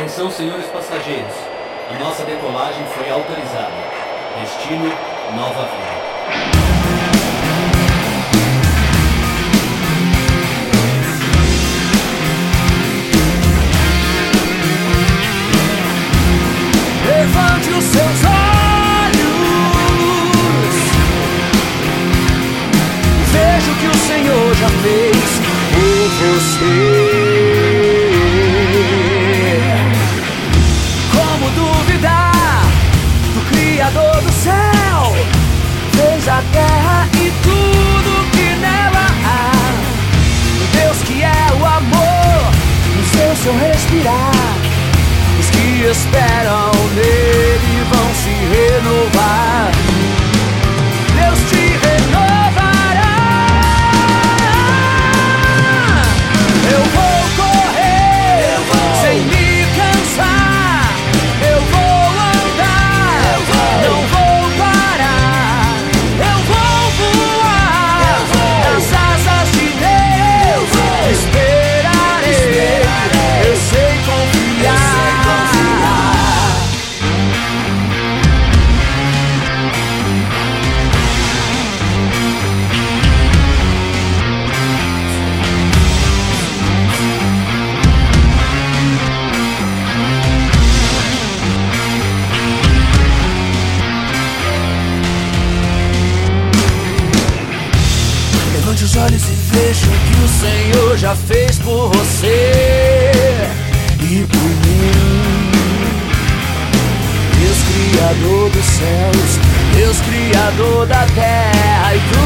Atenção, senhores passageiros. A nossa decolagem foi autorizada. Destino, Nova Vida. Levante os seus olhos, veja o que o Senhor já fez por você. Como duvidar do Criador do céu? Fez a terra e tudo que nela há. O Deus que é o amor, no seu respirar. Os que esperam nele vão se renovar. Deus te renovará. Eu vou correr, sem me cansar. Eu vou andar, não vou parar. Eu vou voar nas asas de Deus. Esperarei, eu sei confiar. Levante os olhos e veja o que o Senhor já fez por você e por mim. Deus Criador dos céus, Deus Criador da terra e